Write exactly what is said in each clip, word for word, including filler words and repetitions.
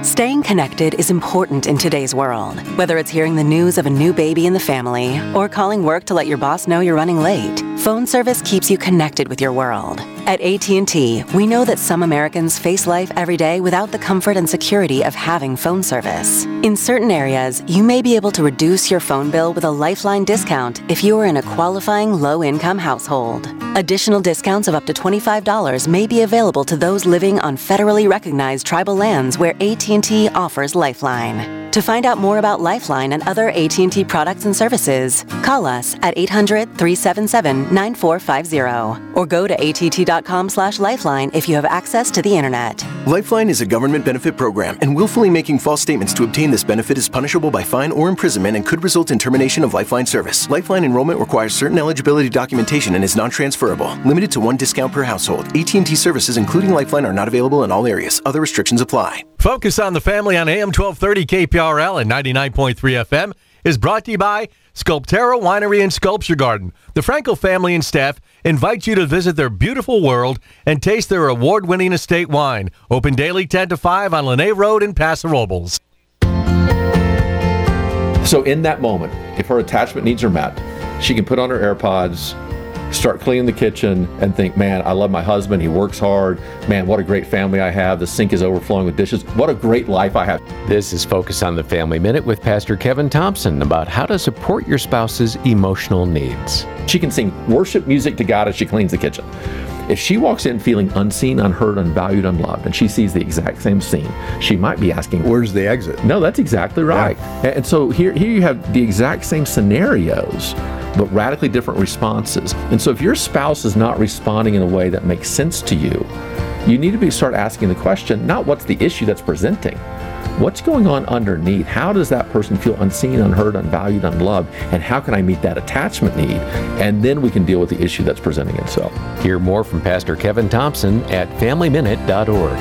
Staying connected is important in today's world. Whether it's hearing the news of a new baby in the family or calling work to let your boss know you're running late, phone service keeps you connected with your world. At A T and T, we know that some Americans face life every day without the comfort and security of having phone service. In certain areas, you may be able to reduce your phone bill with a Lifeline discount if you are in a qualifying low-income household. Additional discounts of up to twenty-five dollars may be available to those living on federally recognized tribal lands where A T and T offers Lifeline. To find out more about Lifeline and other A T and T products and services, call us at eight hundred, three seven seven, nine four five zero or go to att.com slash lifeline if you have access to the internet. Lifeline is a government benefit program, and willfully making false statements to obtain this benefit is punishable by fine or imprisonment and could result in termination of Lifeline service. Lifeline enrollment requires certain eligibility documentation and is non-transferable. Limited to one discount per household. A T and T services, including Lifeline, are not available in all areas. Other restrictions apply. Focus on the Family on A M twelve thirty K P R L and ninety-nine point three F M is brought to you by Sculptero Winery and Sculpture Garden. The Frankel family and staff invite you to visit their beautiful world and taste their award-winning estate wine. Open daily ten to five on Lene Road in Paso Robles. So in that moment, if her attachment needs are met, she can put on her AirPods, start cleaning the kitchen, and think, man, I love my husband. He works hard. Man, what a great family I have. The sink is overflowing with dishes. What a great life I have. This is Focus on the Family Minute with Pastor Kevin Thompson about how to support your spouse's emotional needs. She can sing worship music to God as she cleans the kitchen. If she walks in feeling unseen, unheard, unvalued, unloved, and she sees the exact same scene, she might be asking, where's the exit? No, that's exactly right. Yeah. And so here, here you have the exact same scenarios, but radically different responses. And so if your spouse is not responding in a way that makes sense to you, you need to be start asking the question, not what's the issue that's presenting, what's going on underneath? How does that person feel unseen, unheard, unvalued, unloved? And how can I meet that attachment need? And then we can deal with the issue that's presenting itself. Hear more from Pastor Kevin Thompson at family minute dot org.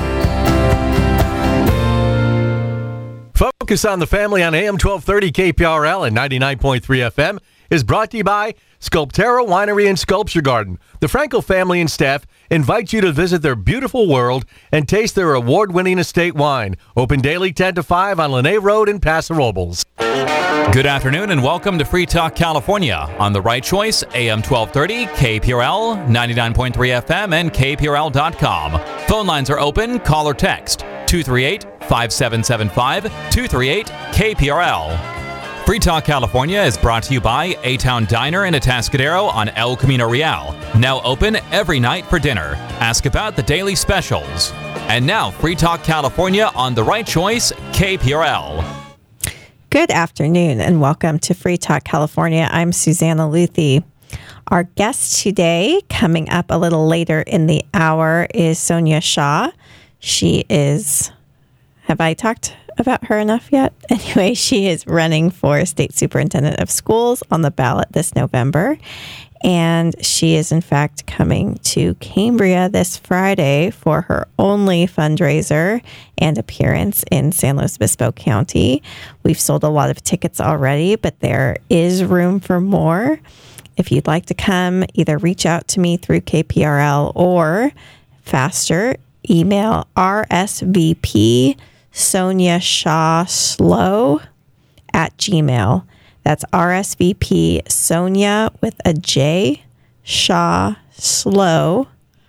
Focus on the Family on A M twelve thirty K P R L and ninety-nine point three F M is brought to you by Sculptero Winery and Sculpture Garden. The Frankel family and staff invite you to visit their beautiful world and taste their award-winning estate wine. Open daily ten to five on Lene Road in Paso Robles. Good afternoon and welcome to Free Talk California on The Right Choice, A M twelve thirty, K P R L, ninety-nine point three F M, and K P R L dot com. Phone lines are open. Call or text two three eight, five seven seven five, two three eight, K P R L. Free Talk California is brought to you by A-Town Diner in Atascadero on El Camino Real. Now open every night for dinner. Ask about the daily specials. And now, Free Talk California on The Right Choice, K P R L. Good afternoon and welcome to Free Talk California. I'm Susanna Luthi. Our guest today, coming up a little later in the hour, is Sonia Shaw. She is, have I talked about her enough yet? Anyway, she is running for State Superintendent of Schools on the ballot this November. And she is, in fact, coming to Cambria this Friday for her only fundraiser and appearance in San Luis Obispo County. We've sold a lot of tickets already, but there is room for more. If you'd like to come, either reach out to me through K P R L or faster, email R S V P Sonia Shaw Slow at Gmail. That's R S V P Sonia with a J, Shaw Slow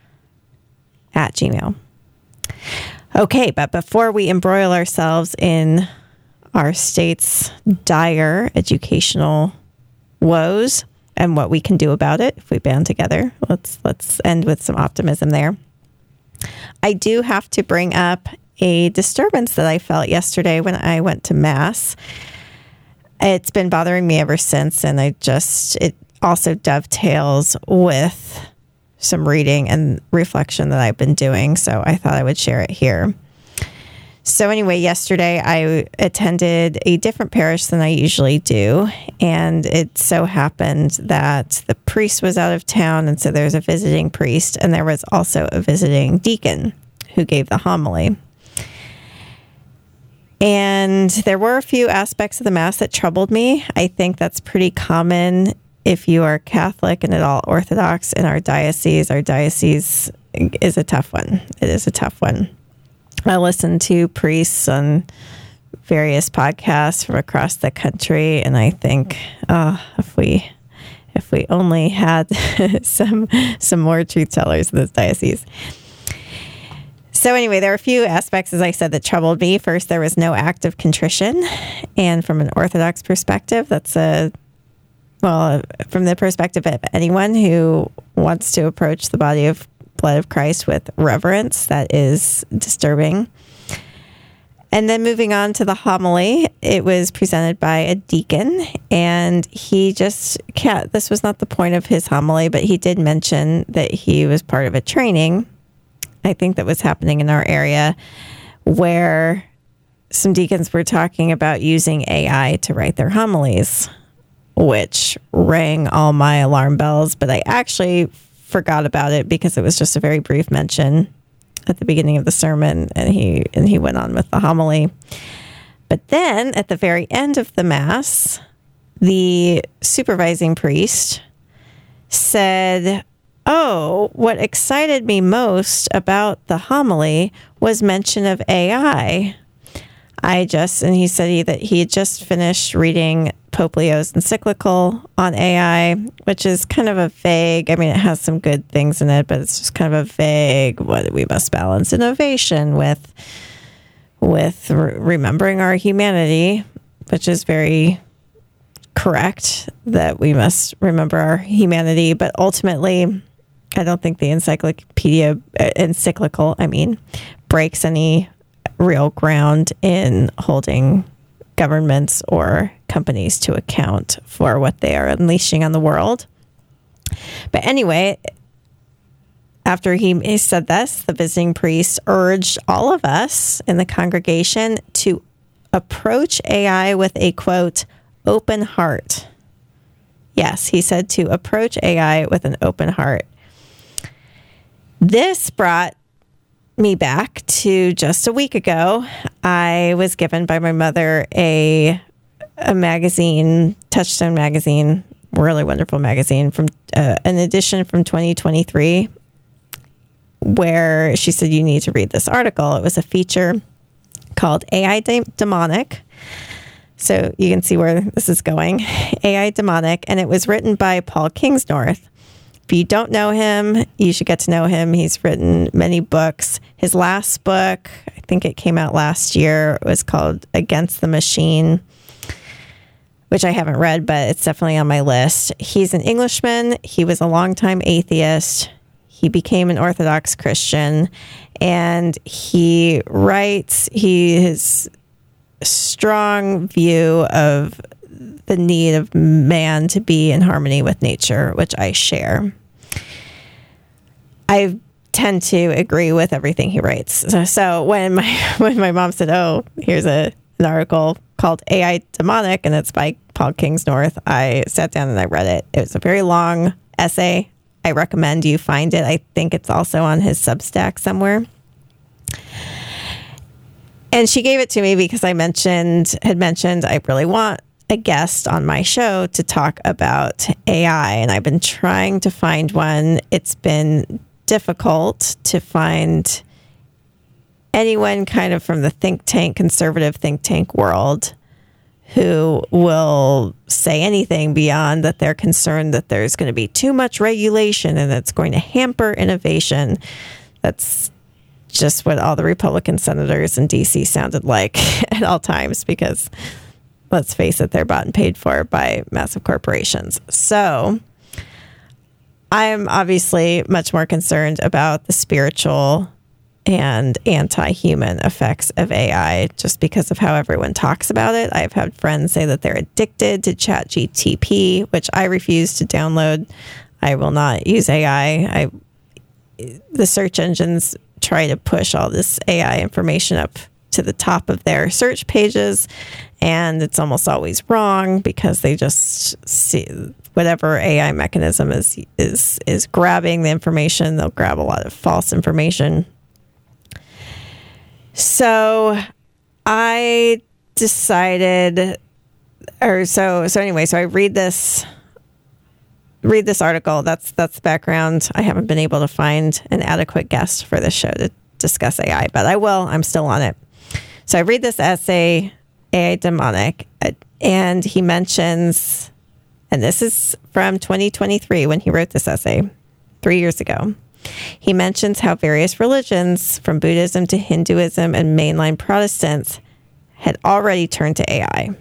at Gmail. Okay, but before we embroil ourselves in our state's dire educational woes and what we can do about it if we band together, let's let's end with some optimism there. I do have to bring up a disturbance that I felt yesterday when I went to Mass. It's been bothering me ever since, and I just, it also dovetails with some reading and reflection that I've been doing, so I thought I would share it here. So anyway, yesterday I attended a different parish than I usually do, and it so happened that the priest was out of town, and so there's a visiting priest, and there was also a visiting deacon who gave the homily. And there were a few aspects of the Mass that troubled me. I think that's pretty common if you are Catholic and at all Orthodox in our diocese. Our diocese is a tough one. It is a tough one. I listen to priests on various podcasts from across the country, and I think, oh, if we if we only had some some more truth tellers in this diocese. So anyway, there are a few aspects, as I said, that troubled me. First, there was no act of contrition, and from an Orthodox perspective, that's a well, from the perspective of anyone who wants to approach the body of blood of Christ with reverence, that is disturbing. And then moving on to the homily, it was presented by a deacon, and he just can't, this was not the point of his homily, but he did mention that he was part of a training, I think that was happening in our area, where some deacons were talking about using A I to write their homilies, which rang all my alarm bells, but I actually forgot about it because it was just a very brief mention at the beginning of the sermon, and he and he went on with the homily. But then at the very end of the Mass, the supervising priest said, oh, what excited me most about the homily was mention of A I. I just, and he said he, that he had just finished reading Pope Leo's encyclical on A I, which is kind of a vague, I mean, it has some good things in it, but it's just kind of a vague, what we must balance innovation with, with re- remembering our humanity, which is very correct that we must remember our humanity. But ultimately, I don't think the encyclopedia, uh, encyclical, I mean, breaks any real ground in holding governments or companies to account for what they are unleashing on the world. But anyway, after he, he said this, the visiting priest urged all of us in the congregation to approach A I with a, quote, open heart. Yes, he said to approach A I with an open heart. This brought me back to just a week ago. I was given by my mother a a magazine, Touchstone magazine, really wonderful magazine, from uh, an edition from twenty twenty-three, where she said, you need to read this article. It was a feature called A I De- Demonic. So you can see where this is going. A I Demonic, and it was written by Paul Kingsnorth. If you don't know him, you should get to know him. He's written many books. His last book, I think it came out last year, was called Against the Machine, which I haven't read, but it's definitely on my list. He's an Englishman. He was a longtime atheist. He became an Orthodox Christian, and he writes, he has a strong view of the need of man to be in harmony with nature, which I share. I tend to agree with everything he writes. So, so when my when my mom said, "Oh, here's a an article called A I Demonic," and it's by Paul Kingsnorth, I sat down and I read it. It was a very long essay. I recommend you find it. I think it's also on his Substack somewhere. And she gave it to me because I mentioned had mentioned I really want a guest on my show to talk about A I, and I've been trying to find one. It's been difficult to find anyone kind of from the think tank, conservative think tank world who will say anything beyond that they're concerned that there's going to be too much regulation and it's going to hamper innovation. That's just what all the Republican senators in D C sounded like at all times, because let's face it, they're bought and paid for by massive corporations. So I'm obviously much more concerned about the spiritual and anti-human effects of A I just because of how everyone talks about it. I've had friends say that they're addicted to ChatGPT, which I refuse to download. I will not use A I. I the search engines try to push all this A I information up to the top of their search pages, and it's almost always wrong because they just see whatever A I mechanism is is is grabbing the information. They'll grab a lot of false information. So I decided, or so so anyway, so I read this read this article. That's that's the background. I haven't been able to find an adequate guest for this show to discuss A I, but I will. I'm still on it. So I read this essay, A I Demonic, and he mentions, and this is from twenty twenty-three when he wrote this essay, three years ago. He mentions how various religions, from Buddhism to Hinduism and mainline Protestants, had already turned to A I.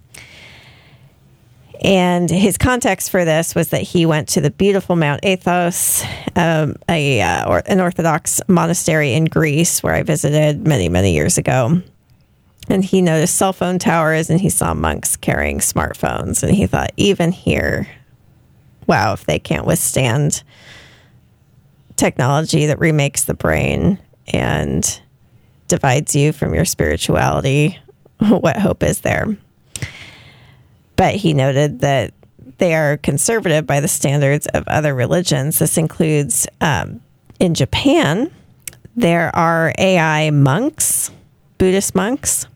And his context for this was that he went to the beautiful Mount Athos, um, a uh, or, an Orthodox monastery in Greece, where I visited many, many years ago. And he noticed cell phone towers, and he saw monks carrying smartphones. And he thought, even here, wow, if they can't withstand technology that remakes the brain and divides you from your spirituality, what hope is there? But he noted that they are conservative by the standards of other religions. This includes, um, in Japan, there are A I monks, Buddhist monks.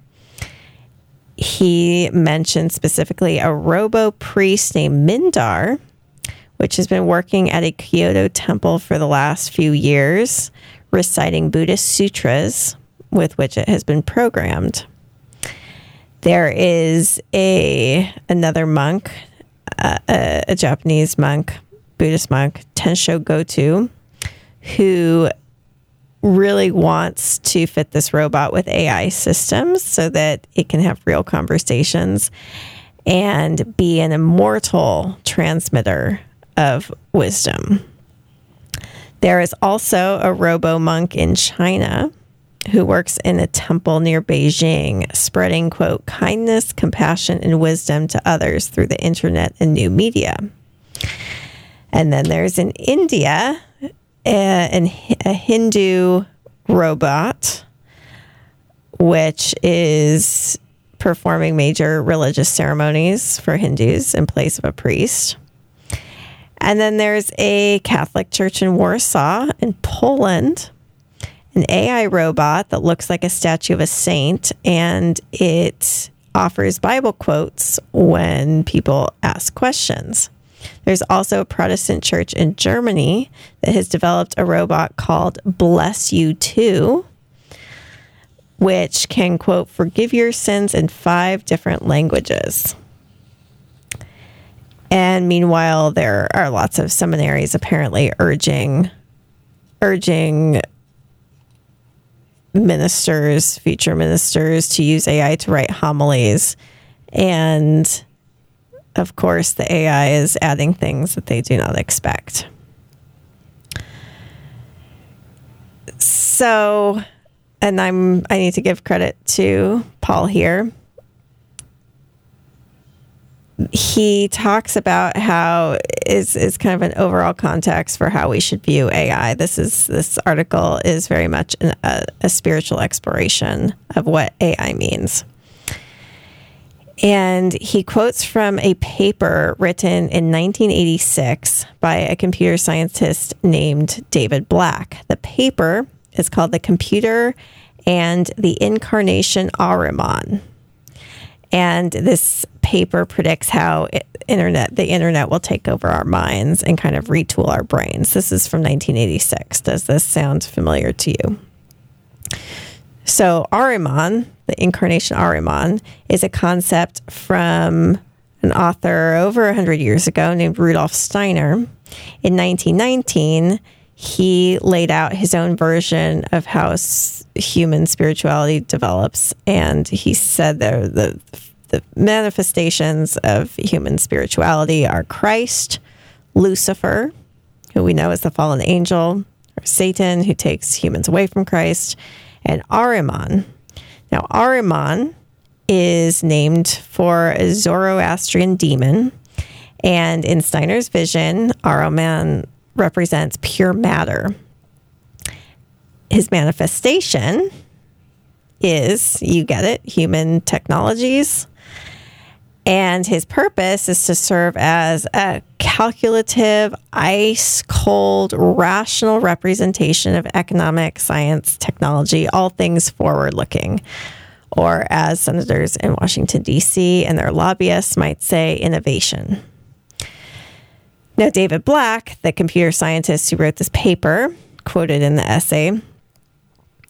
He mentioned specifically a robo-priest named Mindar, which has been working at a Kyoto temple for the last few years, reciting Buddhist sutras with which it has been programmed. There is a another monk, uh, a, a Japanese monk, Buddhist monk, Tensho Goto, who really wants to fit this robot with A I systems so that it can have real conversations and be an immortal transmitter of wisdom. There is also a robo-monk in China who works in a temple near Beijing, spreading, quote, kindness, compassion, and wisdom to others through the internet and new media. And then there's in India, a, a Hindu robot, which is performing major religious ceremonies for Hindus in place of a priest. And then there's a Catholic church in Warsaw, in Poland, an A I robot that looks like a statue of a saint, and it offers Bible quotes when people ask questions. There's also a Protestant church in Germany that has developed a robot called Bless You Too, which can, quote, forgive your sins in five different languages. And meanwhile, there are lots of seminaries apparently urging urging ministers, future ministers, to use A I to write homilies. And of course, the A I is adding things that they do not expect. So, and I'm I need to give credit to Paul here. He talks about how is is kind of an overall context for how we should view A I. This is this article is very much an, a, a spiritual exploration of what A I means. And he quotes from a paper written in nineteen eighty-six by a computer scientist named David Black. The paper is called "The Computer and the Incarnation Ahriman." And this paper predicts how it, internet the internet will take over our minds and kind of retool our brains. This is from nineteen eighty-six. Does this sound familiar to you? So Ahriman, the incarnation Ahriman, is a concept from an author over one hundred years ago named Rudolf Steiner. In nineteen nineteen, he laid out his own version of how s- human spirituality develops, and he said that the, the manifestations of human spirituality are Christ, Lucifer, who we know as the fallen angel, or Satan, who takes humans away from Christ, and Ahriman. Now, Ahriman is named for a Zoroastrian demon, and in Steiner's vision, Ahriman represents pure matter. His manifestation is, you get it, human technologies. And his purpose is to serve as a calculative, ice-cold, rational representation of economic, science, technology, all things forward-looking. Or as senators in Washington, D C and their lobbyists might say, innovation. Now, David Black, the computer scientist who wrote this paper, quoted in the essay,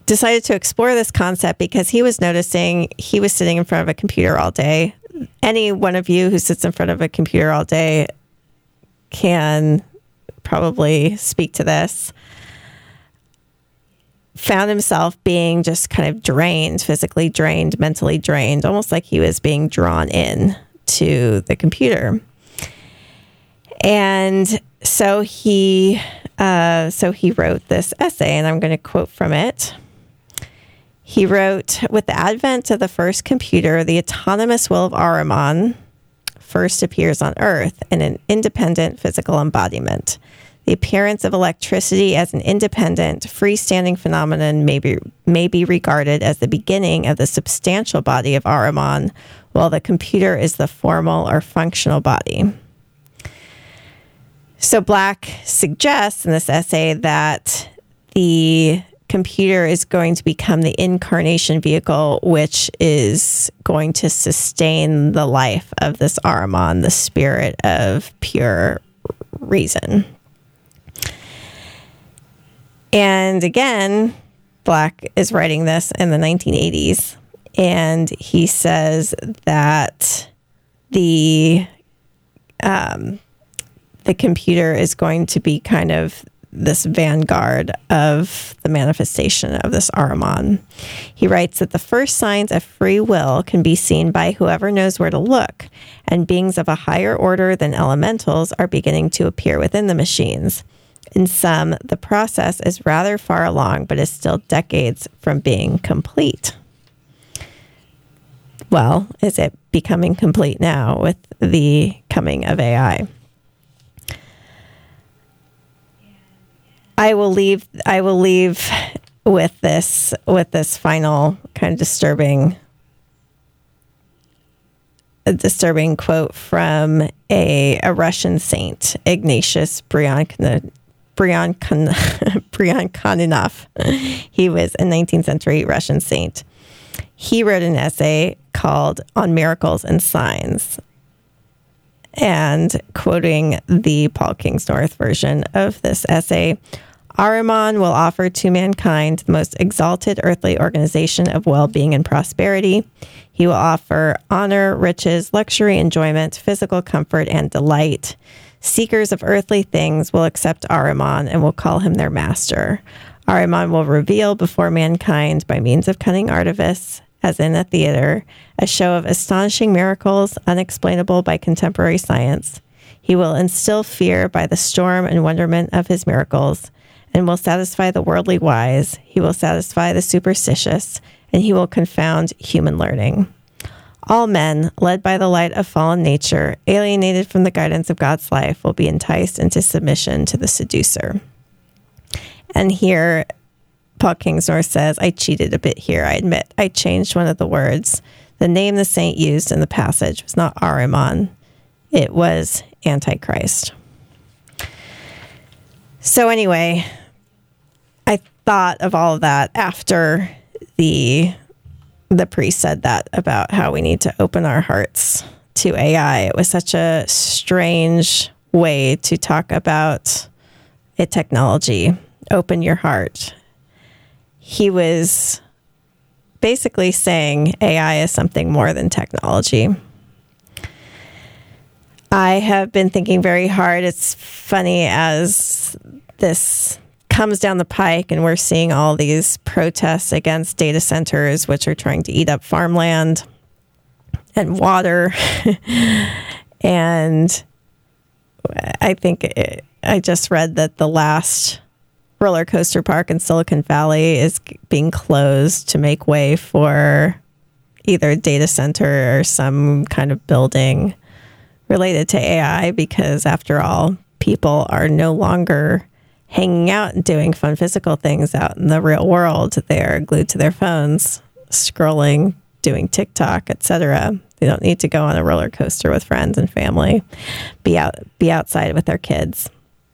decided to explore this concept because he was noticing he was sitting in front of a computer all day. Any one of you who sits in front of a computer all day can probably speak to this. Found himself being just kind of drained, physically drained, mentally drained, almost like he was being drawn in to the computer. And so he, uh, so he wrote this essay, and I'm going to quote from it. He wrote, "With the advent of the first computer, the autonomous will of Ahriman first appears on Earth in an independent physical embodiment. The appearance of electricity as an independent, freestanding phenomenon may be, may be regarded as the beginning of the substantial body of Ahriman, while the computer is the formal or functional body." So Black suggests in this essay that the computer is going to become the incarnation vehicle, which is going to sustain the life of this Ahriman, the spirit of pure reason. And again, Black is writing this in the nineteen eighties, and he says that the um, the computer is going to be kind of this vanguard of the manifestation of this Ahriman. He writes that the first signs of free will can be seen by whoever knows where to look, and beings of a higher order than elementals are beginning to appear within the machines. In some, the process is rather far along, but is still decades from being complete. Well, is it becoming complete now with the coming of A I? I will leave. I will leave with this with this final kind of disturbing, a disturbing quote from a a Russian saint, Ignatius Bryankonov. Bryankonov. He was a nineteenth century Russian saint. He wrote an essay called "On Miracles and Signs," and quoting the Paul Kingsnorth version of this essay, "Ahriman will offer to mankind the most exalted earthly organization of well-being and prosperity. He will offer honor, riches, luxury, enjoyment, physical comfort, and delight. Seekers of earthly things will accept Ahriman and will call him their master. Ahriman will reveal before mankind, by means of cunning artifice, as in a theater, a show of astonishing miracles, unexplainable by contemporary science. He will instill fear by the storm and wonderment of his miracles, and will satisfy the worldly wise. He will satisfy the superstitious, and he will confound human learning. All men, led by the light of fallen nature, alienated from the guidance of God's life, will be enticed into submission to the seducer." And here, Paul Kingsnorth says, "I cheated a bit here, I admit. I changed one of the words. The name the saint used in the passage was not Ahriman. It was Antichrist." So anyway, I thought of all of that after the the priest said that about how we need to open our hearts to A I. It was such a strange way to talk about a technology. Open your heart. He was basically saying A I is something more than technology. I have been thinking very hard. It's funny as this comes down the pike and we're seeing all these protests against data centers, which are trying to eat up farmland and water. And I think it, I just read that the last roller coaster park in Silicon Valley is being closed to make way for either a data center or some kind of building related to A I, because after all, people are no longer hanging out and doing fun physical things out in the real world. They're glued to their phones, scrolling, doing TikTok, et cetera. They don't need to go on a roller coaster with friends and family, be out, be outside with their kids.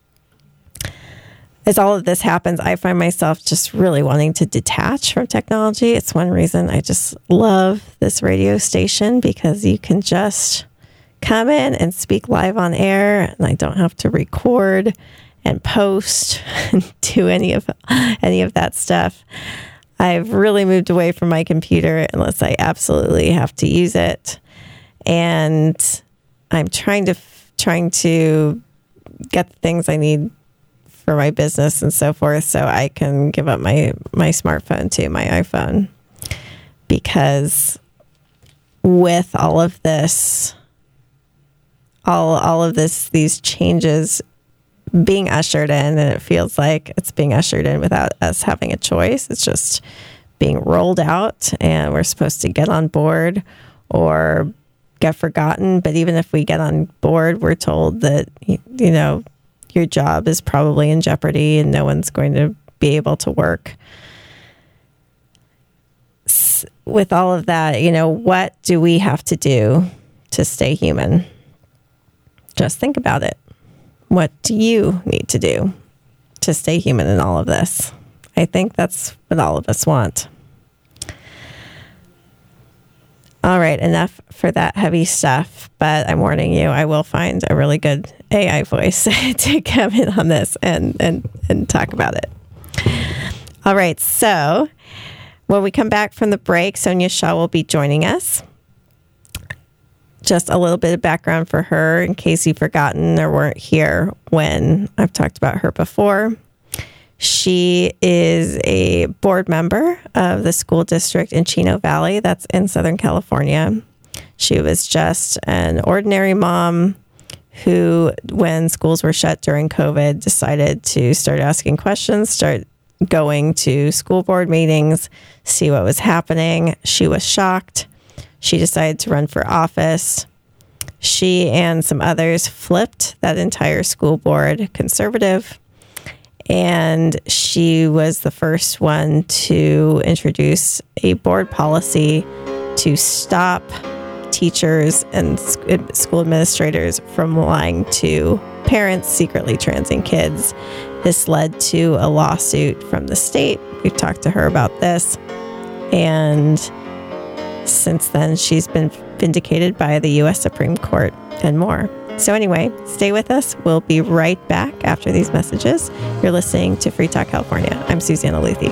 As all of this happens, I find myself just really wanting to detach from technology. It's one reason I just love this radio station, because you can just come in and speak live on air, and I don't have to record and post and do any of any of that stuff. I've really moved away from my computer unless I absolutely have to use it. And I'm trying to trying to get the things I need for my business and so forth, so I can give up my, my smartphone to my iPhone. Because with all of this, all all of this, these changes being ushered in, and it feels like it's being ushered in without us having a choice. It's just being rolled out, and we're supposed to get on board or get forgotten. But even if we get on board, we're told that, you know, your job is probably in jeopardy and no one's going to be able to work. With all of that, you know, what do we have to do to stay human? Just think about it. What do you need to do to stay human in all of this? I think that's what all of us want. All right, enough for that heavy stuff, but I'm warning you, I will find a really good A I voice to come in on this and, and, and talk about it. All right, so when we come back from the break, Sonia Shaw will be joining us. Just a little bit of background for her in case you've forgotten or weren't here when I've talked about her before. She is a board member of the school district in Chino Valley, that's in Southern California. She was just an ordinary mom who, when schools were shut during COVID, decided to start asking questions, start going to school board meetings, see what was happening. She was shocked. She decided to run for office. She and some others flipped that entire school board conservative. And she was the first one to introduce a board policy to stop teachers and school administrators from lying to parents secretly transing kids. This led to a lawsuit from the state. We've talked to her about this. And since then, she's been vindicated by the U S Supreme Court and more. So anyway, stay with us. We'll be right back after these messages. You're listening to Free Talk California. I'm Susanna Luthi.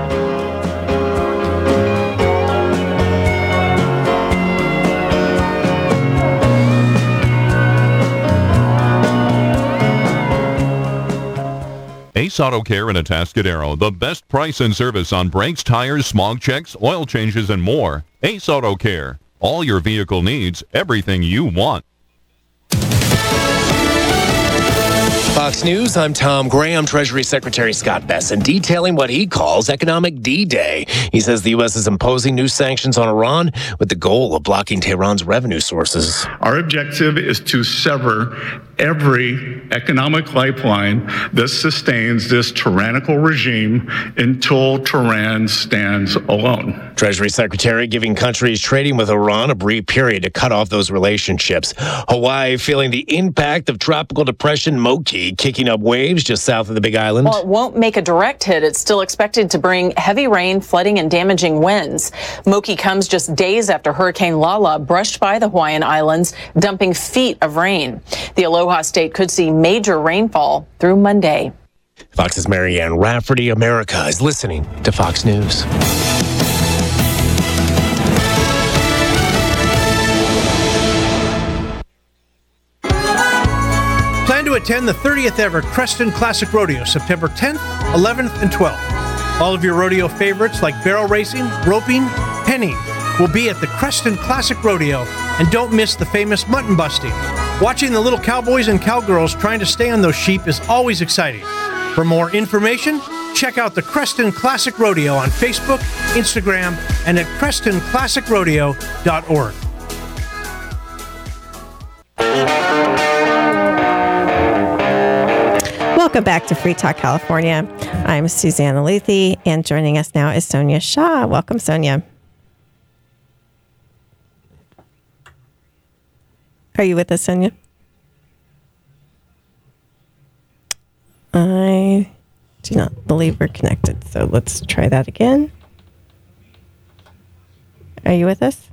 Ace Auto Care in Atascadero, the best price and service on brakes, tires, smog checks, oil changes, and more. Ace Auto Care. All your vehicle needs, everything you want. Fox News, I'm Tom Graham. Treasury Secretary Scott Bessent detailing what he calls economic D-Day. He says the U S is imposing new sanctions on Iran with the goal of blocking Tehran's revenue sources. Our objective is to sever every economic lifeline that sustains this tyrannical regime until Tehran stands alone. Treasury Secretary giving countries trading with Iran a brief period to cut off those relationships. Hawaii feeling the impact of tropical depression Moki kicking up waves just south of the Big Island. Well, it won't make a direct hit. It's still expected to bring heavy rain, flooding, and damaging winds. Moki comes just days after Hurricane Lala brushed by the Hawaiian Islands, dumping feet of rain. The Aloha State could see major rainfall through Monday. Fox's Marianne Rafferty. America is listening to Fox News. Plan to attend the thirtieth ever Creston Classic Rodeo, September tenth, eleventh, and twelfth. All of your rodeo favorites like barrel racing, roping, penning will be at the Creston Classic Rodeo, and don't miss the famous mutton busting. Watching the little cowboys and cowgirls trying to stay on those sheep is always exciting. For more information, check out the Creston Classic Rodeo on Facebook, Instagram, and at creston classic rodeo dot org. Welcome back to Free Talk California. I'm Susanna Luthi, and joining us now is Sonia Shaw. Welcome, Sonia. Are you with us, Sonia? I do not believe we're connected, so let's try that again. Are you with us?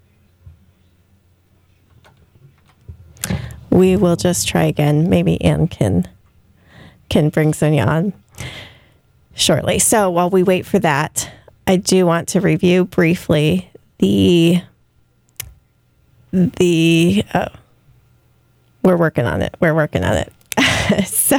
We will just try again. Maybe Ann can can bring Sonia on shortly. So while we wait for that, I do want to review briefly the the. Oh, we're working on it. We're working on it. so,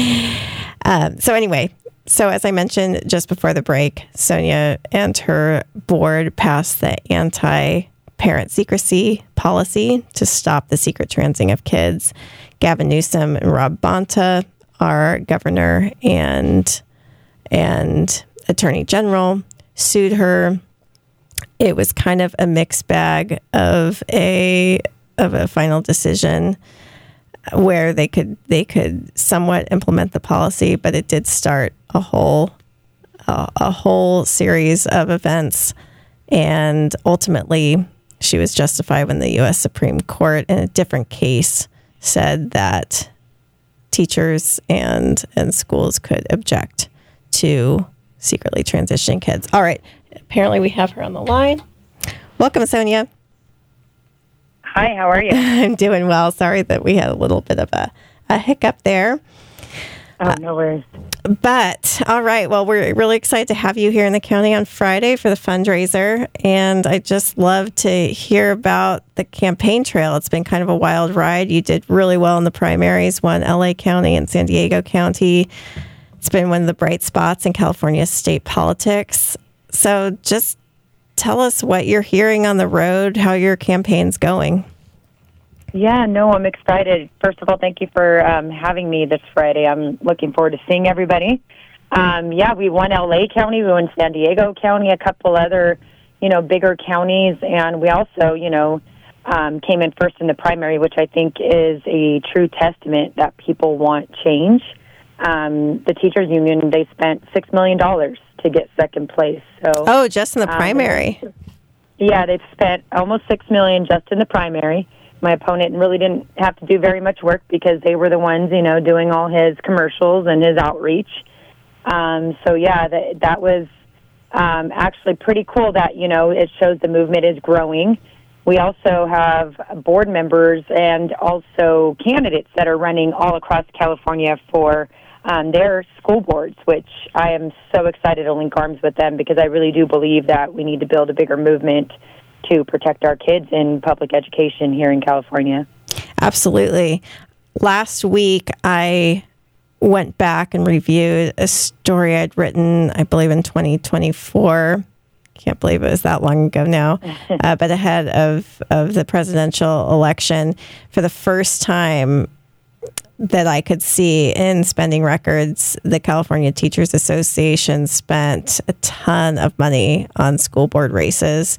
um, so anyway, so as I mentioned just before the break, Sonia and her board passed the anti-parent secrecy policy to stop the secret transing of kids. Gavin Newsom and Rob Bonta, our governor and and attorney general, sued her. It was kind of a mixed bag of a of a final decision where they could they could somewhat implement the policy, but it did start a whole uh, a whole series of events, and ultimately she was justified when the U S Supreme Court, in a different case, said that teachers and and schools could object to secretly transitioning kids. All right, apparently we have her on the line. Welcome, Sonia. Hi, how are you? I'm doing well. Sorry that we had a little bit of a, a hiccup there. Oh, no worries. Uh, but, all right. Well, we're really excited to have you here in the county on Friday for the fundraiser. And I just love to hear about the campaign trail. It's been kind of a wild ride. You did really well in the primaries, won L A County and San Diego County. It's been one of the bright spots in California state politics. So just tell us what you're hearing on the road, how your campaign's going. Yeah, no, I'm excited. First of all, thank you for um, having me this Friday. I'm looking forward to seeing everybody. Um, yeah, we won L A County, we won San Diego County, a couple other, you know, bigger counties, and we also, you know, um, came in first in the primary, which I think is a true testament that people want change. Um, the teachers union, they spent six million dollars to get second place. So, oh, just in the primary. Um, yeah, they've spent almost six million dollars just in the primary. My opponent really didn't have to do very much work because they were the ones, you know, doing all his commercials and his outreach. Um, so, yeah, that, that was um, actually pretty cool that, you know, it shows the movement is growing. We also have board members and also candidates that are running all across California for um, their school boards, which I am so excited to link arms with them because I really do believe that we need to build a bigger movement to protect our kids in public education here in California. Absolutely. Last week, I went back and reviewed a story I'd written, I believe in twenty twenty-four. Can't believe it was that long ago now, uh, but ahead of, of the presidential election. For the first time that I could see in spending records, the California Teachers Association spent a ton of money on school board races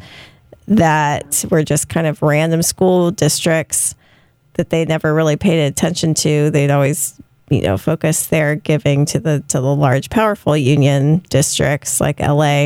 that were just kind of random school districts that they never really paid attention to. They'd always, you know, focus their giving to the to the large, powerful union districts like L A.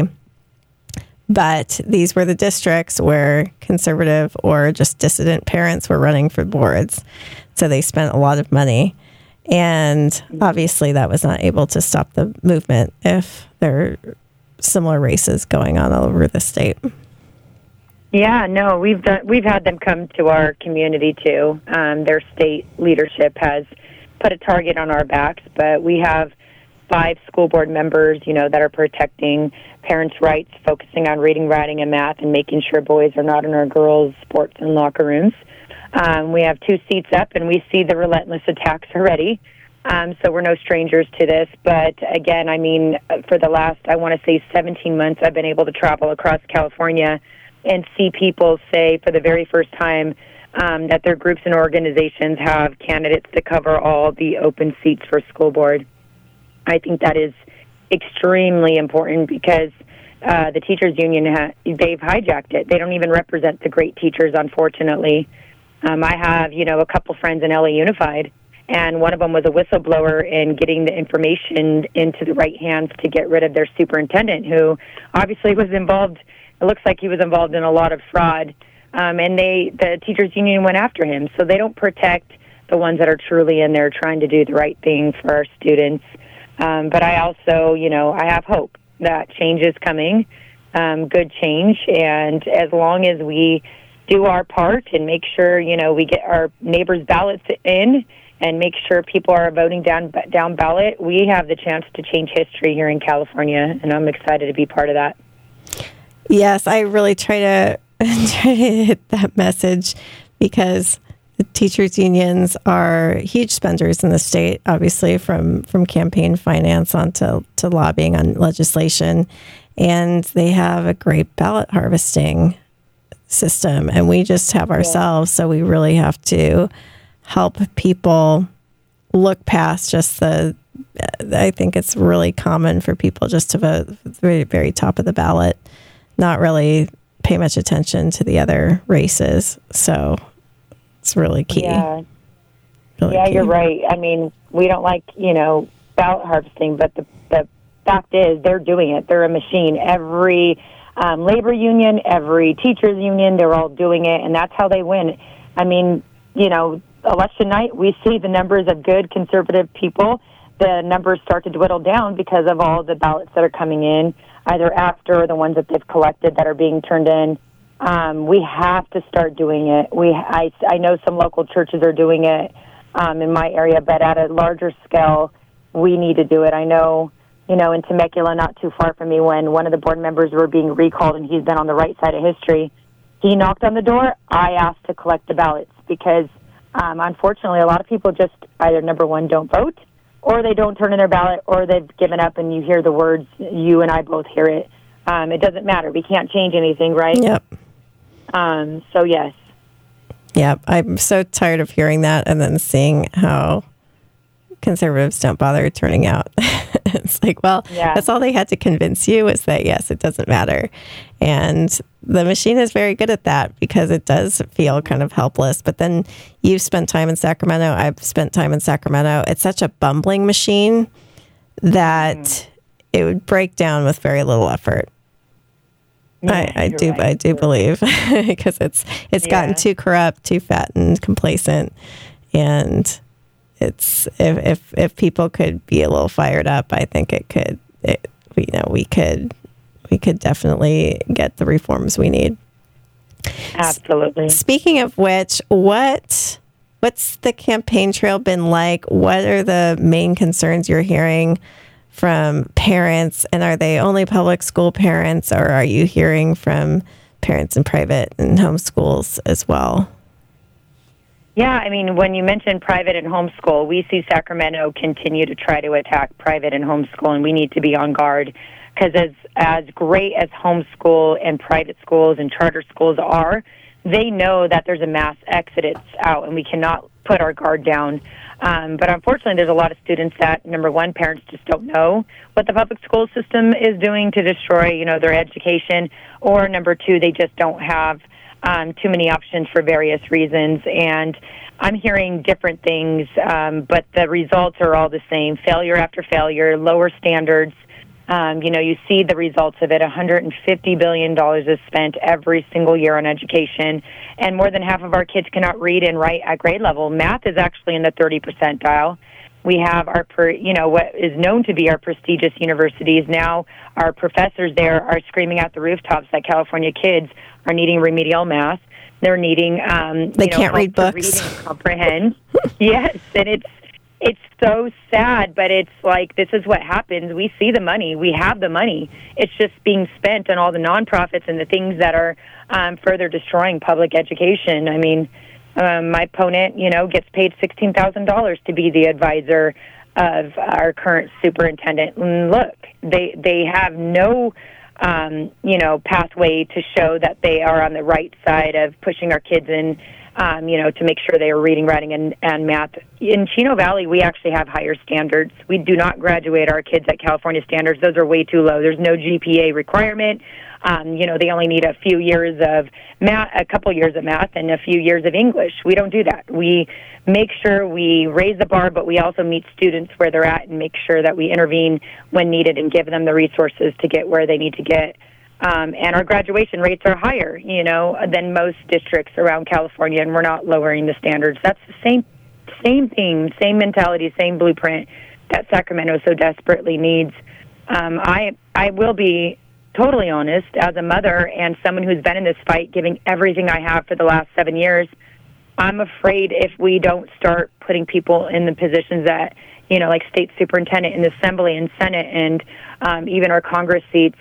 But these were the districts where conservative or just dissident parents were running for boards. So they spent a lot of money. And obviously that was not able to stop the movement if there are similar races going on all over the state. Yeah, no, we've done, we've had them come to our community too. Um, their state leadership has put a target on our backs, but we have five school board members, you know, that are protecting parents' rights, focusing on reading, writing, and math, and making sure boys are not in our girls' sports and locker rooms. Um, we have two seats up, and we see the relentless attacks already. Um, so we're no strangers to this. But again, I mean, for the last, I want to say seventeen months, I've been able to travel across California and see people say for the very first time um, that their groups and organizations have candidates to cover all the open seats for school board. I think that is extremely important because uh, the teachers union, ha- they've hijacked it. They don't even represent the great teachers, unfortunately. Um, I have, you know, a couple friends in L A Unified, and one of them was a whistleblower in getting the information into the right hands to get rid of their superintendent, who obviously was involved. It looks like he was involved in a lot of fraud, um, and they, the teachers union went after him. So they don't protect the ones that are truly in there trying to do the right thing for our students. Um, but I also, you know, I have hope that change is coming, um, good change, and as long as we do our part and make sure, you know, we get our neighbors' ballots in and make sure people are voting down down ballot, we have the chance to change history here in California, and I'm excited to be part of that. Yes, I really try to try to hit that message because the teachers' unions are huge spenders in the state, obviously from, from campaign finance on to, to lobbying on legislation. And they have a great ballot harvesting system. And we just have ourselves. So we really have to help people look past just the, I think it's really common for people just to vote very, very top of the ballot, not really pay much attention to the other races. So it's really key. Yeah, really yeah key. You're right. I mean, we don't like, you know, ballot harvesting, but the, the fact is they're doing it. They're a machine. Every um, labor union, every teachers union, they're all doing it, and that's how they win. I mean, you know, election night, we see the numbers of good conservative people. The numbers start to dwindle down because of all the ballots that are coming in, either after or the ones that they've collected that are being turned in. Um, we have to start doing it. We, I, I know some local churches are doing it um, in my area, but at a larger scale, we need to do it. I know, you know, in Temecula, not too far from me, when one of the board members were being recalled and he's been on the right side of history, he knocked on the door. I asked to collect the ballots because, um, unfortunately, a lot of people just either, number one, don't vote, or they don't turn in their ballot, or they've given up, and you hear the words, you and I both hear it. Um, it doesn't matter. We can't change anything, right? Yep. Um, so, yes. Yeah, I'm so tired of hearing that and then seeing how conservatives don't bother turning out. It's like, well, yeah. That's all they had to convince you is that, yes, it doesn't matter. And the machine is very good at that because it does feel kind of helpless. But then you've spent time in Sacramento. I've spent time in Sacramento. It's such a bumbling machine that mm. it would break down with very little effort. Yeah, I, I do, right. I do believe, because it's it's Yeah. gotten too corrupt, too fat, and complacent, and it's if if if people could be a little fired up, I think it could. It, you know, we could we could definitely get the reforms we need. Absolutely. Speaking of which, what what's the campaign trail been like? What are the main concerns you're hearing from parents, and are they only public school parents, or are you hearing from parents in private and homeschools as well? Yeah, I mean, when you mention private and homeschool, we see Sacramento continue to try to attack private and homeschool, and we need to be on guard because as, as great as homeschool and private schools and charter schools are, they know that there's a mass exodus out, and we cannot put our guard down. Um, but unfortunately, there's a lot of students that, number one, parents just don't know what the public school system is doing to destroy, you know, their education, or number two, they just don't have um, too many options for various reasons. And I'm hearing different things, um, but the results are all the same: failure after failure, lower standards. Um, you know, you see the results of it. one hundred fifty billion dollars is spent every single year on education, and more than half of our kids cannot read and write at grade level. Math is actually in the thirty percentile. We have our, per, you know, what is known to be our prestigious universities. Now our professors there are screaming out the rooftops that California kids are needing remedial math. They're needing, um, they you know, can't read help books. to read and comprehend. Yes, and it's, It's so sad, but it's like, this is what happens. We see the money. We have the money. It's just being spent on all the nonprofits and the things that are um, further destroying public education. I mean, um, my opponent, you know, gets paid sixteen thousand dollars to be the advisor of our current superintendent. And look, they, they have no, um, you know, pathway to show that they are on the right side of pushing our kids in, Um, you know, to make sure they are reading, writing, and, and math. In Chino Valley, we actually have higher standards. We do not graduate our kids at California standards. Those are way too low. There's no G P A requirement. Um, you know, they only need a few years of math, a couple years of math, and a few years of English. We don't do that. We make sure we raise the bar, but we also meet students where they're at and make sure that we intervene when needed and give them the resources to get where they need to get. Um, and our graduation rates are higher, you know, than most districts around California, and we're not lowering the standards. That's the same, same thing, same mentality, same blueprint that Sacramento so desperately needs. Um, I, I will be totally honest, as a mother and someone who's been in this fight, giving everything I have for the last seven years. I'm afraid if we don't start putting people in the positions that, you know, like state superintendent in the Assembly and Senate, and um, even our Congress seats,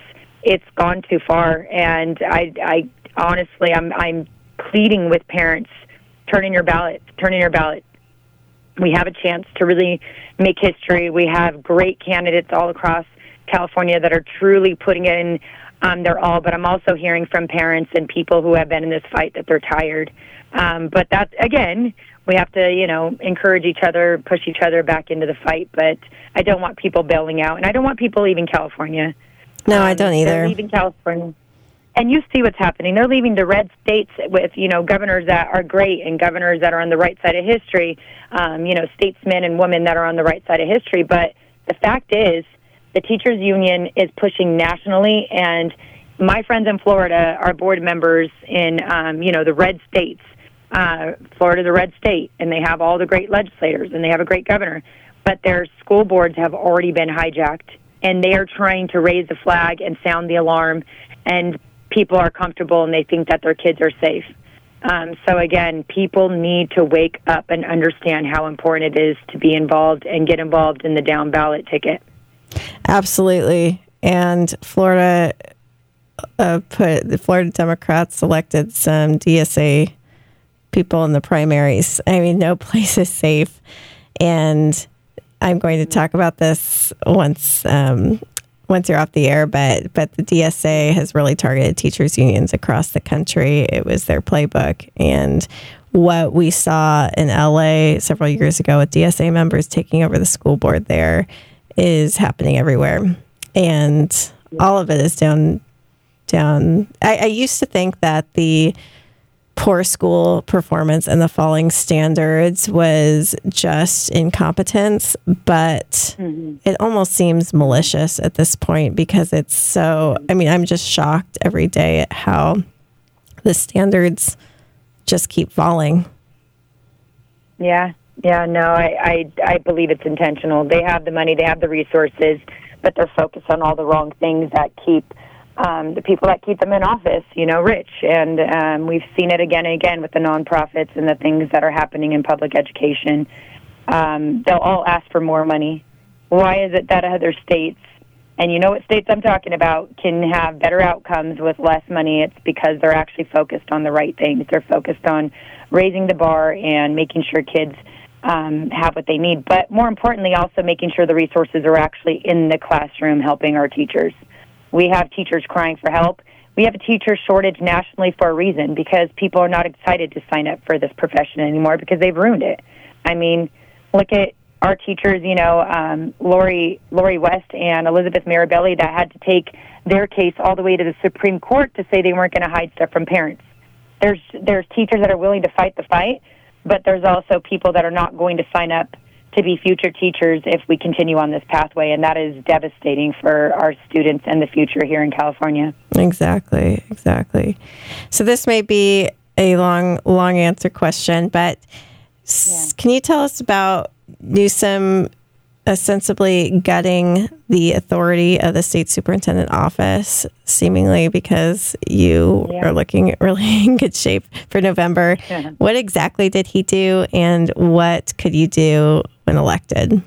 it's gone too far. And I, I honestly, I'm, I'm pleading with parents, turn in your ballot, turn in your ballot. We have a chance to really make history. We have great candidates all across California that are truly putting in um, their all, but I'm also hearing from parents and people who have been in this fight that they're tired. Um, but that, again, we have to, you know, encourage each other, push each other back into the fight. But I don't want people bailing out, and I don't want people leaving California. No, um, I don't either. They're leaving California. And you see what's happening. They're leaving the red states with, you know, governors that are great and governors that are on the right side of history, um, you know, statesmen and women that are on the right side of history. But the fact is, the teachers union is pushing nationally, and my friends in Florida are board members in, um, you know, the red states. Uh, Florida's a red state, and they have all the great legislators, and they have a great governor. But their school boards have already been hijacked, and they are trying to raise the flag and sound the alarm, and people are comfortable and they think that their kids are safe. Um, so again, people need to wake up and understand how important it is to be involved and get involved in the down ballot ticket. Absolutely. And Florida uh, put the Florida Democrats elected some D S A people in the primaries. I mean, no place is safe. And I'm going to talk about this once um, once you're off the air, but but the D S A has really targeted teachers unions across the country. It was their playbook. And what we saw in L A several years ago with D S A members taking over the school board there is happening everywhere. And all of it is down, down. I, I used to think that the poor school performance and the falling standards was just incompetence, but mm-hmm. it almost seems malicious at this point because it's so, I mean, I'm just shocked every day at how the standards just keep falling. Yeah, yeah, no, I, I, I believe it's intentional. They have the money, they have the resources, but they're focused on all the wrong things that keep Um, the people that keep them in office, you know, rich. And um, we've seen it again and again with the nonprofits and the things that are happening in public education. Um, they'll all ask for more money. Why is it that other states, and you know what states I'm talking about, can have better outcomes with less money? It's because they're actually focused on the right things. They're focused on raising the bar and making sure kids um, have what they need. But more importantly, also making sure the resources are actually in the classroom helping our teachers. We have teachers crying for help. We have a teacher shortage nationally for a reason, because people are not excited to sign up for this profession anymore because they've ruined it. I mean, look at our teachers, you know, um, Lori, Lori West and Elizabeth Mirabelli, that had to take their case all the way to the Supreme Court to say they weren't going to hide stuff from parents. There's, there's teachers that are willing to fight the fight, but there's also people that are not going to sign up to be future teachers if we continue on this pathway, and that is devastating for our students and the future here in California. Exactly, exactly. So this may be a long, long answer question, but yeah. Can you tell us about Newsom ostensibly gutting the authority of the state superintendent office, seemingly because you yeah. are looking really in good shape for November? Yeah. What exactly did he do, and what could you do when elected?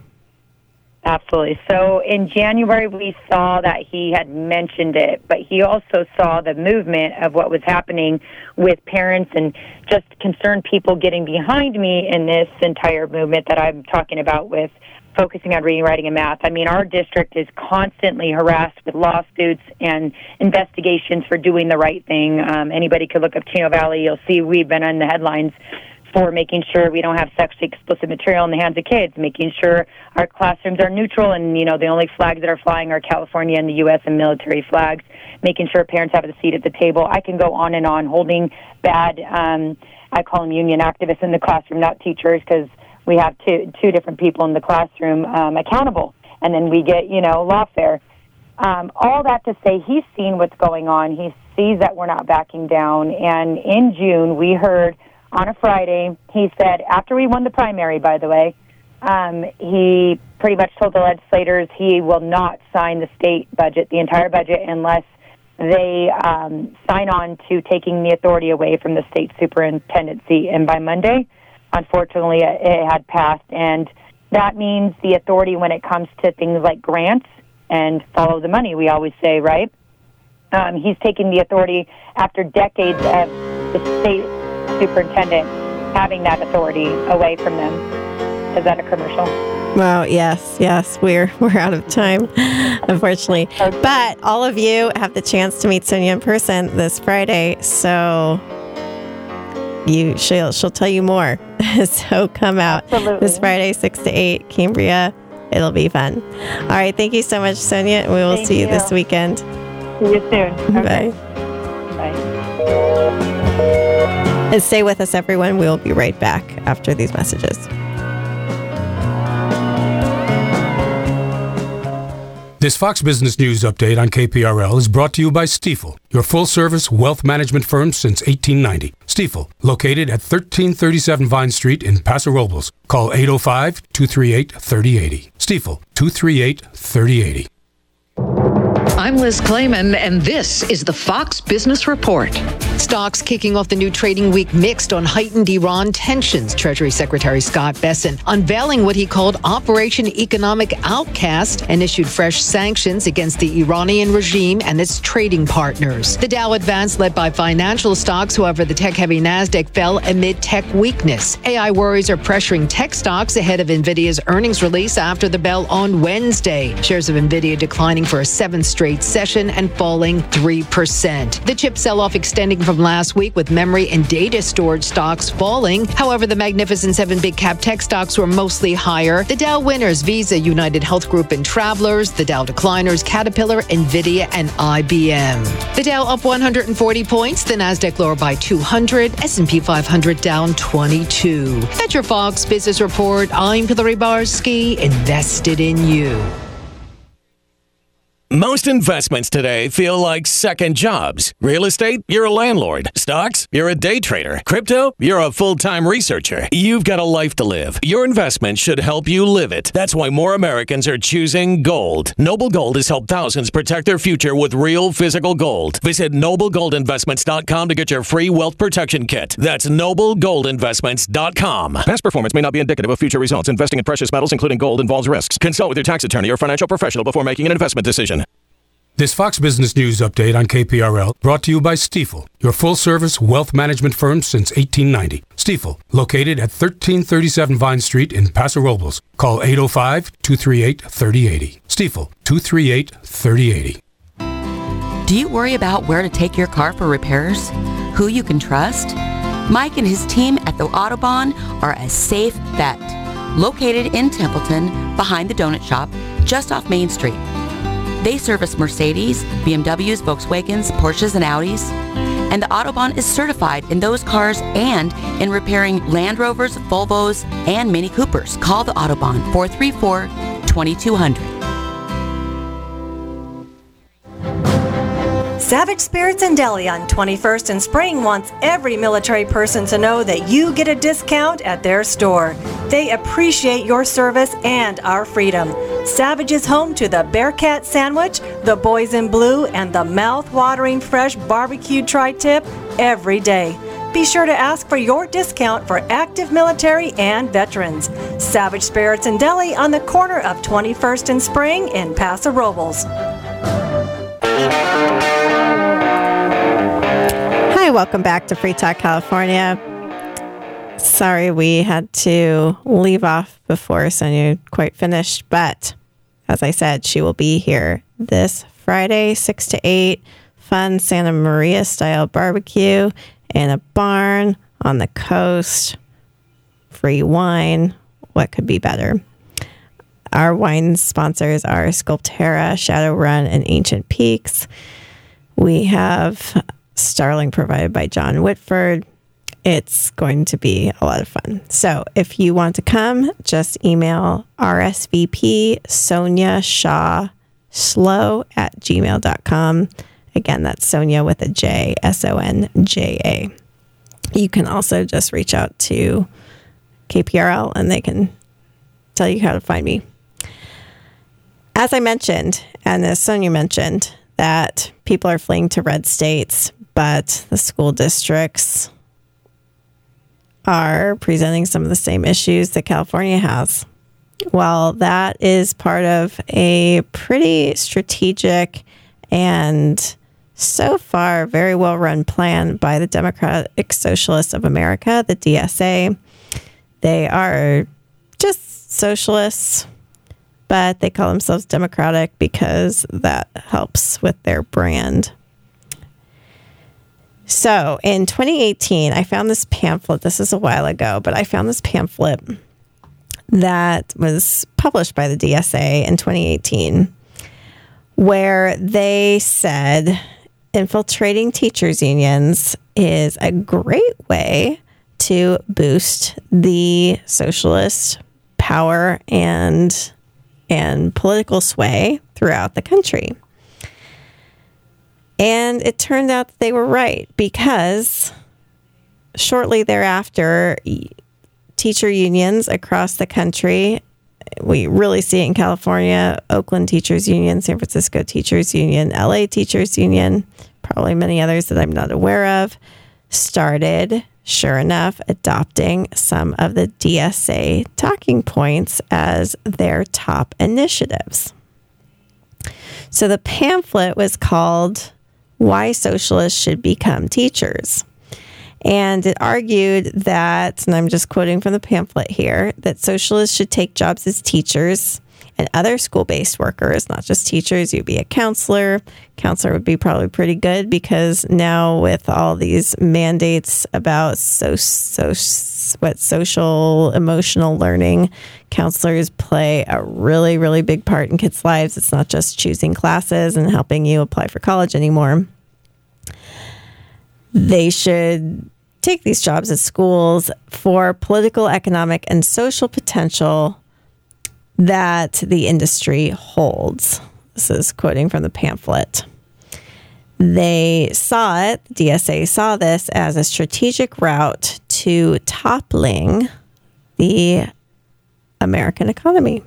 Absolutely. So in January, we saw that he had mentioned it, but he also saw the movement of what was happening with parents and just concerned people getting behind me in this entire movement that I'm talking about with focusing on reading, writing, and math. I mean, our district is constantly harassed with lawsuits and investigations for doing the right thing. Um, anybody could look up Chino Valley. You'll see we've been on the headlines for making sure we don't have sexually explicit material in the hands of kids, making sure our classrooms are neutral, and, you know, the only flags that are flying are California and the U S and military flags, making sure parents have a seat at the table. I can go on and on, holding bad, um, I call them union activists in the classroom, not teachers, because we have two two different people in the classroom um, accountable, and then we get, you know, lawfare. Um, all that to say, he's seen what's going on. He sees that we're not backing down, and in June, we heard on a Friday, he said, after we won the primary, by the way, um, he pretty much told the legislators he will not sign the state budget, the entire budget, unless they um, sign on to taking the authority away from the state superintendency. And by Monday, unfortunately, it had passed. And that means the authority when it comes to things like grants and follow the money, we always say, right? Um, he's taking the authority after decades of the state superintendent having that authority away from them. Is that a commercial? Well, yes, yes, we're we're out of time, unfortunately. Okay. But all of you have the chance to meet Sonia in person this Friday, so you she'll she'll tell you more. So come out Absolutely. this Friday, six to eight, Cambria. It'll be fun. All right, thank you so much, Sonia. We will Thank see you. you. this weekend. See you soon. Okay. Bye. Bye. And stay with us, everyone. We will be right back after these messages. This Fox Business News update on K P R L is brought to you by Stifel, your full-service wealth management firm since eighteen ninety. Stifel, located at thirteen thirty-seven Vine Street in Paso Robles. Call eight oh five, two three eight, three oh eight oh. Stifel, two three eight, three oh eight oh. I'm Liz Clayman, and this is the Fox Business Report. Stocks kicking off the new trading week mixed on heightened Iran tensions. Treasury Secretary Scott Bessent unveiling what he called Operation Economic Outcast and issued fresh sanctions against the Iranian regime and its trading partners. The Dow advanced, led by financial stocks. However, the tech-heavy Nasdaq fell amid tech weakness. A I worries are pressuring tech stocks ahead of NVIDIA's earnings release after the bell on Wednesday. Shares of NVIDIA declining for a seventh straight session and falling three percent. The chip sell-off extending from last week, with memory and data storage stocks falling. However, the Magnificent Seven big cap tech stocks were mostly higher. The Dow winners, Visa, United Health Group, and Travelers. The Dow decliners, Caterpillar, NVIDIA, and I B M. The Dow up one hundred forty points. The Nasdaq lower by two hundred. S and P five hundred down twenty-two. That's your Fox Business Report. I'm Hillary Barsky, invested in you. Most investments today feel like second jobs. Real estate, you're a landlord. Stocks, you're a day trader. Crypto, you're a full-time researcher. You've got a life to live. Your investment should help you live it. That's why more Americans are choosing gold. Noble Gold has helped thousands protect their future with real physical gold. Visit noble gold investments dot com to get your free wealth protection kit. That's noble gold investments dot com. Past performance may not be indicative of future results. Investing in precious metals, including gold, involves risks. Consult with your tax attorney or financial professional before making an investment decision. This Fox Business News update on K P R L brought to you by Stifel, your full-service wealth management firm since eighteen ninety. Stifel, located at thirteen thirty-seven Vine Street in Paso Robles. Call eight oh five, two three eight, three oh eight oh. Stifel, two three eight, three oh eight oh. Do you worry about where to take your car for repairs? Who you can trust? Mike and his team at the Autobahn are a safe bet. Located in Templeton, behind the donut shop, just off Main Street. They service Mercedes, B M Ws, Volkswagens, Porsches, and Audis. And the Autobahn is certified in those cars and in repairing Land Rovers, Volvos, and Mini Coopers. Call the Autobahn, four three four, two two zero zero. Savage Spirits and Deli on twenty-first and Spring wants every military person to know that you get a discount at their store. They appreciate your service and our freedom. Savage is home to the Bearcat Sandwich, the Boys in Blue, and the mouth-watering fresh barbecue tri-tip every day. Be sure to ask for your discount for active military and veterans. Savage Spirits and Deli on the corner of twenty-first and Spring in Paso Robles. Hi, welcome back to Free Talk California. Sorry we had to leave off before Sonia quite finished, but as I said, she will be here this Friday, six to eight. Fun Santa Maria style barbecue in a barn on the coast. Free wine. What could be better? Our wine sponsors are Sculptera, Shadowrun, and Ancient Peaks. We have Starling provided by John Whitford. It's going to be a lot of fun. So if you want to come, just email R S V P Sonia Shaw Slow at gmail dot com. Again, that's Sonia with a J, S O N J A. You can also just reach out to K P R L and they can tell you how to find me. As I mentioned, and as Sonia mentioned, that people are fleeing to red states, but the school districts are presenting some of the same issues that California has. Well, that is part of a pretty strategic and so far, very well run plan by the Democratic Socialists of America, the D S A. They are just socialists, but they call themselves Democratic because that helps with their brand. So in twenty eighteen, I found this pamphlet. This is a while ago, but I found this pamphlet that was published by the D S A in twenty eighteen, where they said infiltrating teachers' unions is a great way to boost the socialist power and and political sway throughout the country. And it turned out that they were right, because shortly thereafter, teacher unions across the country, we really see it in California, Oakland Teachers Union, San Francisco Teachers Union, L A Teachers Union, probably many others that I'm not aware of, started, sure enough, adopting some of the D S A talking points as their top initiatives. So the pamphlet was called Why Socialists Should Become Teachers. And it argued that, and I'm just quoting from the pamphlet here, that socialists should take jobs as teachers and other school-based workers, not just teachers. You'd be a counselor. Counselor would be probably pretty good, because now with all these mandates about so, so what social emotional learning, counselors play a really, really big part in kids' lives. It's not just choosing classes and helping you apply for college anymore. They should take these jobs at schools for political, economic, and social potential that the industry holds. This is quoting from the pamphlet. They saw it, D S A saw this as a strategic route to toppling the American economy.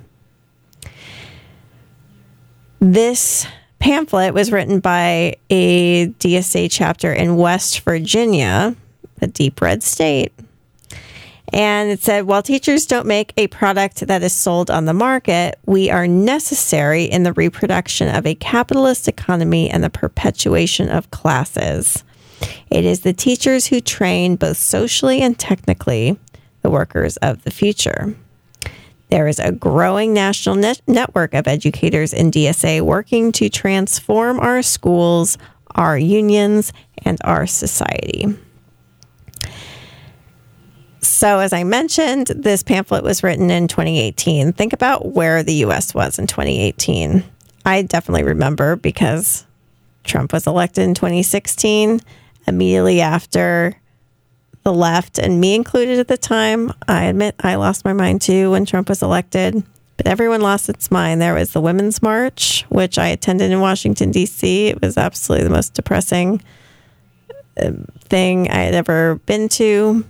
This pamphlet was written by a D S A chapter in West Virginia, a deep red state. And it said, while teachers don't make a product that is sold on the market, we are necessary in the reproduction of a capitalist economy and the perpetuation of classes. It is the teachers who train both socially and technically the workers of the future. There is a growing national net- network of educators in D S A working to transform our schools, our unions, and our society. So, as I mentioned, this pamphlet was written in twenty eighteen. Think about where the U S was in twenty eighteen. I definitely remember, because Trump was elected in twenty sixteen, immediately after the left, and me included at the time. I admit I lost my mind too when Trump was elected, but everyone lost its mind. There was the Women's March, which I attended in Washington, D C. It was absolutely the most depressing thing I had ever been to.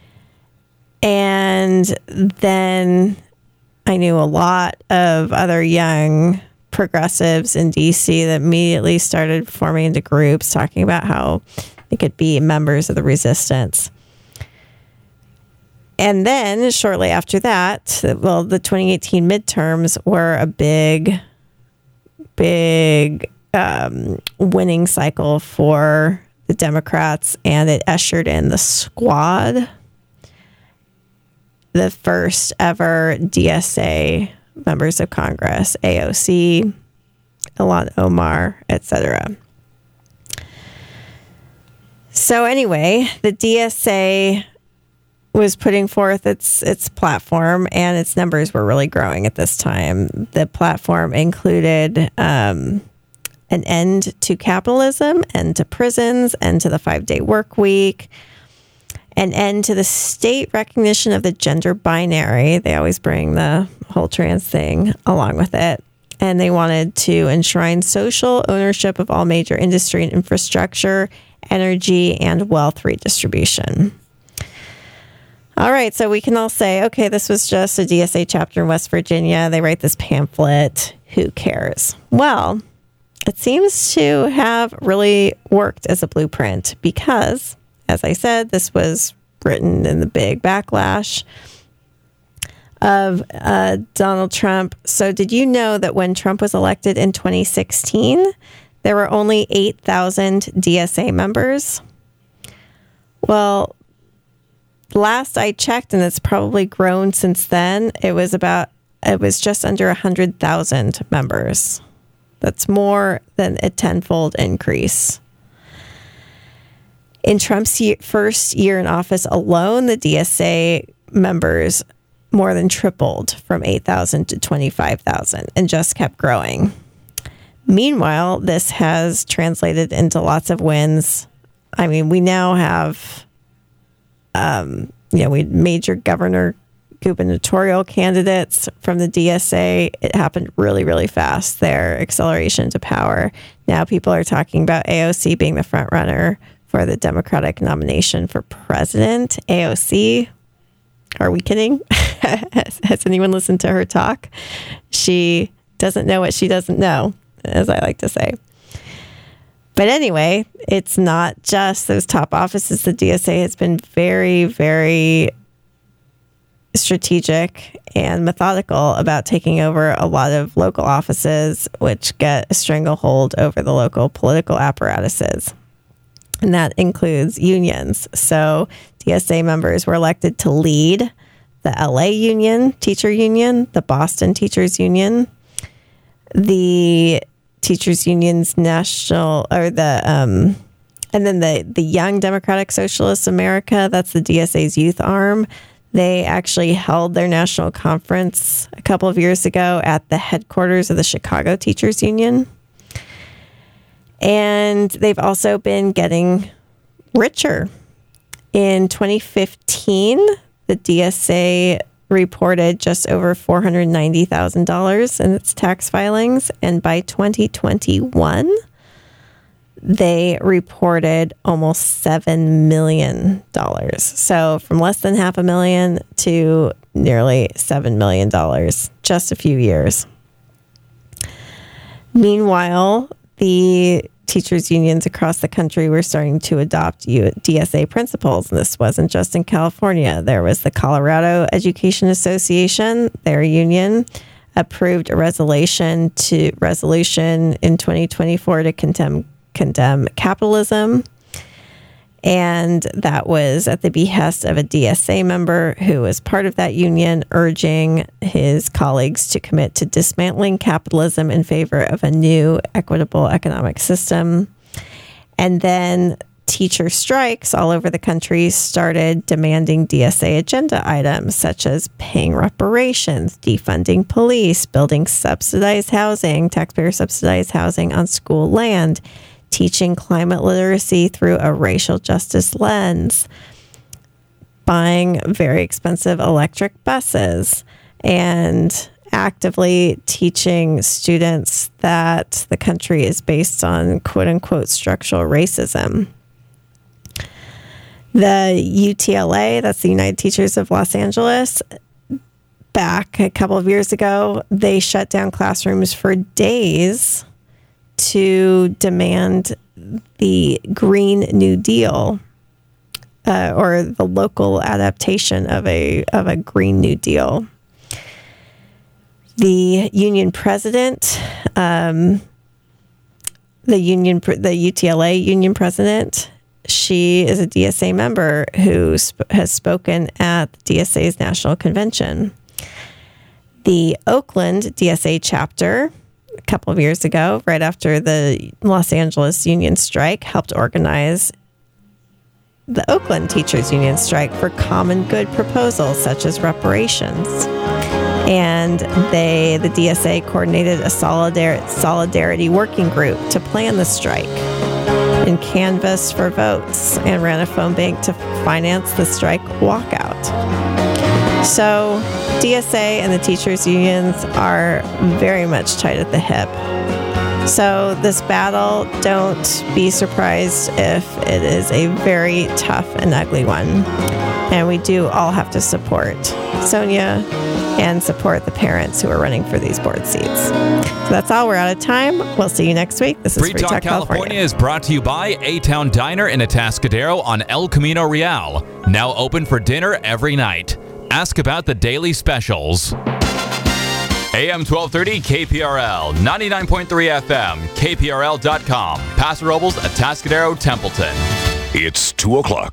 And then I knew a lot of other young progressives in D C that immediately started forming into groups talking about how they could be members of the resistance. And then shortly after that, well, the twenty eighteen midterms were a big, big um, winning cycle for the Democrats, and it ushered in the Squad, the first ever D S A members of Congress, A O C, Ilhan Omar, et cetera. So anyway, the D S A was putting forth its its platform, and its numbers were really growing at this time. The platform included um, an end to capitalism, end to prisons, end to the five-day work week, an end to the state recognition of the gender binary. They always bring the whole trans thing along with it. And they wanted to enshrine social ownership of all major industry and infrastructure, energy, and wealth redistribution. All right, so we can all say, okay, this was just a D S A chapter in West Virginia. They write this pamphlet. Who cares? Well, it seems to have really worked as a blueprint because, as I said, this was written in the big backlash of uh, Donald Trump. So did you know that when Trump was elected in twenty sixteen, there were only eight thousand D S A members. Well, last I checked, and it's probably grown since then, it was about, it was just under one hundred thousand members. That's more than a tenfold increase. In Trump's year, first year in office alone, the D S A members more than tripled from eight thousand to twenty-five thousand and just kept growing. Meanwhile, this has translated into lots of wins. I mean, we now have, um, you know, we major governor gubernatorial candidates from the D S A. It happened really, really fast, their acceleration to power. Now people are talking about A O C being the front runner for the Democratic nomination for president. A O C, are we kidding? has, has anyone listened to her talk? She doesn't know what she doesn't know, as I like to say. But anyway, it's not just those top offices. The D S A has been very, very strategic and methodical about taking over a lot of local offices, which get a stranglehold over the local political apparatuses. And that includes unions. So D S A members were elected to lead the L A union, teacher union, the Boston teachers union, the teachers union's national, or the, um, and then the, the Young Democratic Socialists America, that's the D S A's youth arm. They actually held their national conference a couple of years ago at the headquarters of the Chicago Teachers Union. And they've also been getting richer. In twenty fifteen, the D S A reported just over four hundred ninety thousand dollars in its tax filings. And by twenty twenty-one, they reported almost seven million dollars. So from less than half a million to nearly seven million dollars, just a few years. Meanwhile, the teachers unions across the country were starting to adopt D S A principles. And this wasn't just in California. There was the Colorado Education Association, their union, approved a resolution to resolution in twenty twenty-four to condemn condemn capitalism. And that was at the behest of a D S A member who was part of that union, urging his colleagues to commit to dismantling capitalism in favor of a new equitable economic system. And then teacher strikes all over the country started demanding D S A agenda items such as paying reparations, defunding police, building subsidized housing, taxpayer subsidized housing on school land, teaching climate literacy through a racial justice lens, buying very expensive electric buses, and actively teaching students that the country is based on quote-unquote structural racism. The U T L A, that's the United Teachers of Los Angeles, back a couple of years ago, they shut down classrooms for days to demand the Green New Deal, uh, or the local adaptation of a of a Green New Deal. The union president, um, the union, the U T L A union president, she is a D S A member who sp- has spoken at the D S A's national convention. The Oakland D S A chapter, a couple of years ago, right after the Los Angeles union strike, helped organize the Oakland Teachers Union strike for common good proposals such as reparations. And they, the D S A, coordinated a solidar- solidarity working group to plan the strike and canvassed for votes and ran a phone bank to finance the strike walkout. So D S A and the teachers unions are very much tight at the hip. So this battle, don't be surprised if it is a very tough and ugly one. And we do all have to support Sonia and support the parents who are running for these board seats. So that's all. We're out of time. We'll see you next week. This is Free, Free Talk, Talk California. California is brought to you by A-Town Diner in Atascadero on El Camino Real. Now open for dinner every night. Ask about the daily specials. A M twelve thirty K P R L, ninety-nine point three F M, K P R L dot com, Paso Robles, Atascadero, Templeton. It's two o'clock.